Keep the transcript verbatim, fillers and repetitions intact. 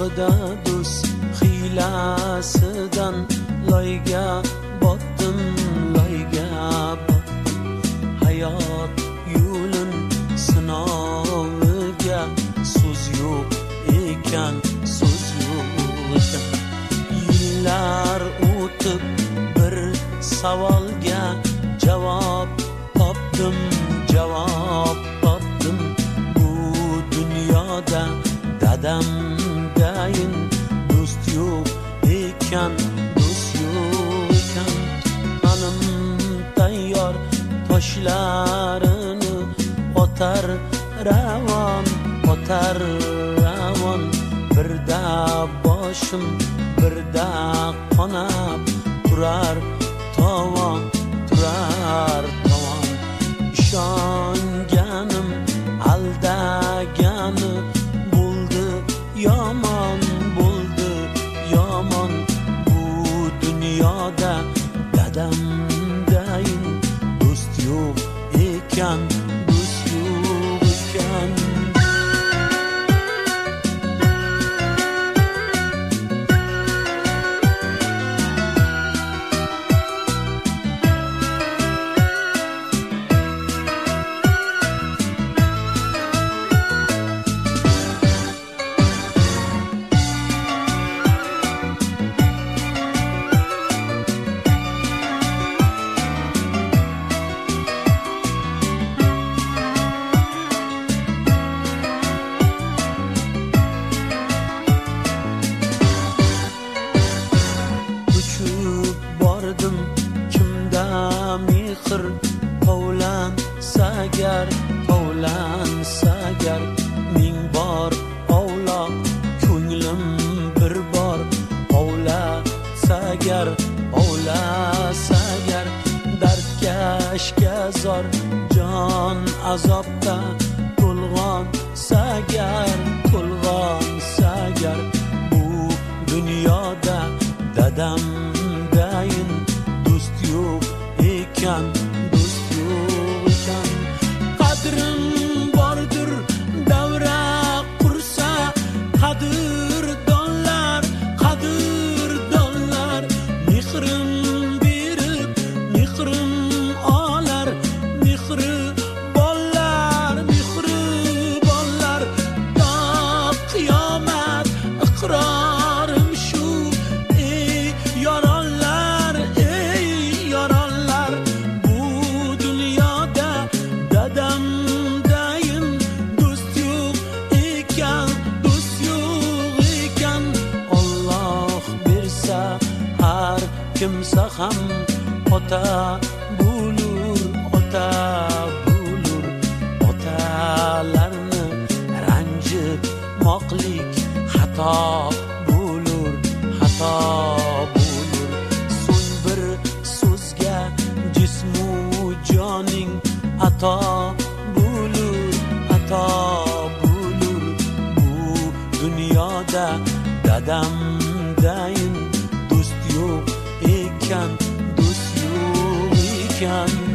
Shoxida do'st hiylasidan loyga botdim, loyga botdim. Hayot yo'lin sinoviga so'z yo'q ekan, so'z yo'q ekan. Yillar o'tib bir savolga javob topdim, javob topdim. Bu dunyoda dadamdayin do'st yo'q ekan, do'st yo'q ekan. Hanım tayyor toshlarini otar ravon, otar ravon. Birda boshim, birda qonab turar tovon, turar tovon. Ishonganim aldagani bo'ldi yomon, bo'ldi yomon. Bu dunyoda dadamdayin do'st yo'q ekan, do'st yo'q ekan. Mehr tovlansagar, tovlansagar ming bor ovloq ko'nglim bir bor ovlasagar, ovlasagar. Dardkashga zor jon azobda to'lg'on sagar, to'lg'on sagar. Bu dunyoda dadamdayin do'st yo'q ekan, do'st yo'q ekan. Qadrim bordir davra qursa, qadrdonlar, qadrdonlar. Mehrim berib, mehrim olar, mehri bollar, mehri bollar. Ta qiyomat iqrorim shu, ey yoronlar, ey yoronlar. Bu dunyoda dadamdayin do'st yo'q ekan, do'st yo'q ekan. Alloh bersa har kimsa ham ota bo'lur, ota bo'lur. Otalarni ranjitmoqlik xato bo'lur, xato bo'lur. So'ng bir so'zga jismu joning ato bo'lur, ato bo'lur. Bu dunyoda dadamdayin do'st yo'q ekan, do'st yo'q ekan.